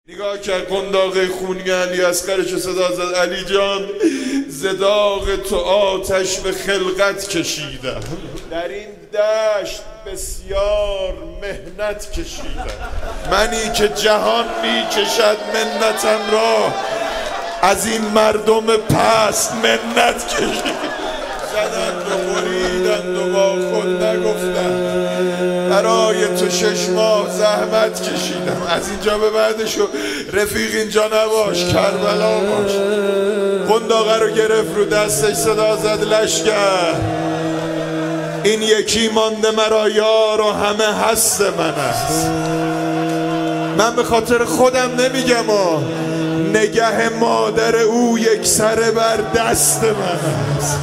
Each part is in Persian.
نگاه کرد قنداق خونی علی اصغرش صدا زد علی جان ز داغ تو آتش به خلقت کشیدم، در این دشت بسیار مهنت کشیدم، منی که جهان می کشد منتم را از این مردم پست منت کشیدم. زدند و بریدند و با خود نگفتند برای تو 6 ماه زحمت کشیدم. از اینجا به بعدشو رفیق اینجا نباش کربلا باش. قنداقه رو گرفت رو دستش صدا زد لشکر این یکی مانده مرا یار و همه هست من است. من به خاطر خودم نمیگم نگه مادر او یک سره بر دست من است.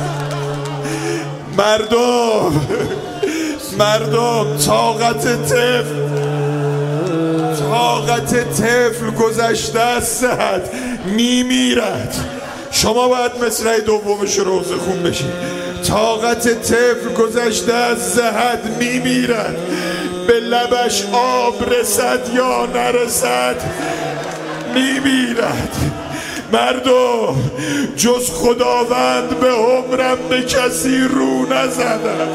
مردم طاقت طفل گذشته از صحت میمیرد. شما باید مصرع دومش روز خون بشید. طاقت طفل گذشته از صحت میمیرد، به لبش آب رسد یا نرسد میمیرد. مردم جز خداوند به عمرم به کسی رو نزدم،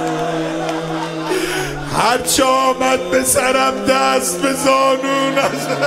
هرچه آمد به سرم دست به زانو نزدم.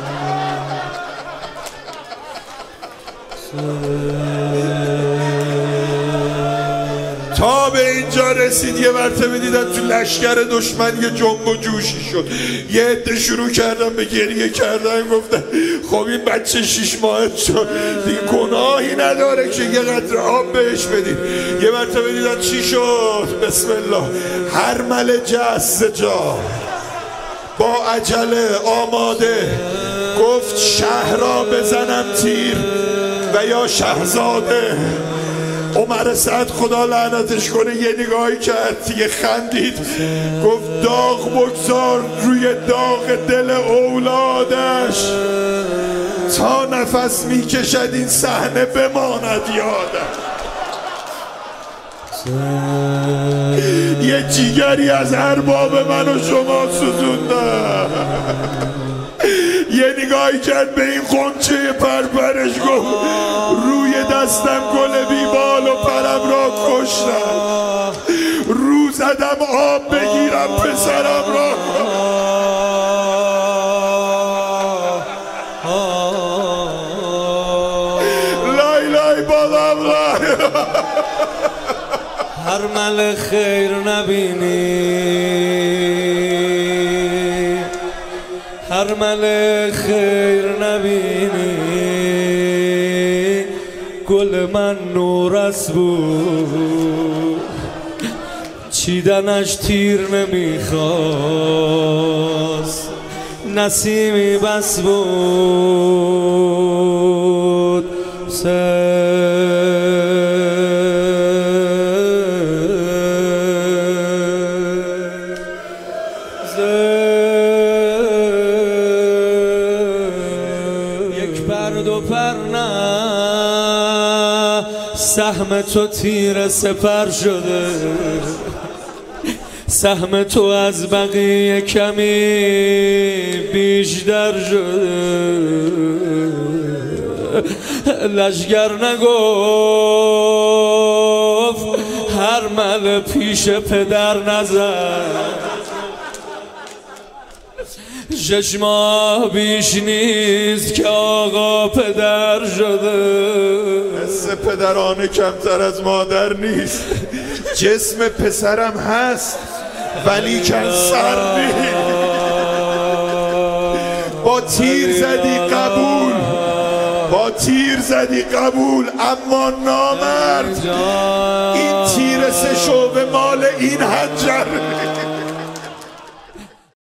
تا به اینجا رسید یه مرتبه دیدن تو لشکر دشمن یه جنب و جوشی شد. یه عده شروع کردن به گریه کردن، گفتن خب این بچه 6 ماه شد دیگه گناهی نداره که یه قطره آب بهش بدید. یه مرتبه دیدن چی شد؟ بسم الله. هرمل جست جا با عجله آماده گفت شهر را بزنم تیر و یا شهزاده. عمر سعد خدا لعنتش کنه یه نگاهی کرد یه خندید گفت داغ بگذار روی داغ دل اولادش، تا نفس میکشد این صحنه بماند یادش. یه جیگری از ارباب من و شما سوزوندم. یه نگاهی کرد به این غنچه پرپرش گفت روی دستم گل بیبال و پرم را کشتم، رو زدم آب بگیرم پسرم را. لای لای بادم لای. هر مل خیر نبینی، هر مل خیر نبینی، گل من نور است بود چیدنش تیر نمیخواست، نسیمی بس بود دو پر نه سهم تو تیر سپر شده، سهم تو از بقیه کمی بیشتر شده. لشگر نگفت هر مل پیش پدر نزد، 6 ماه بیش نیست که آقا پدر شده. حس پدرانه کمتر از مادر نیست. جسم پسرم هست ولی کن سر نیست. با تیر زدی قبول، با تیر زدی قبول، اما نامرد این تیر 3 شعبه مال این حجر.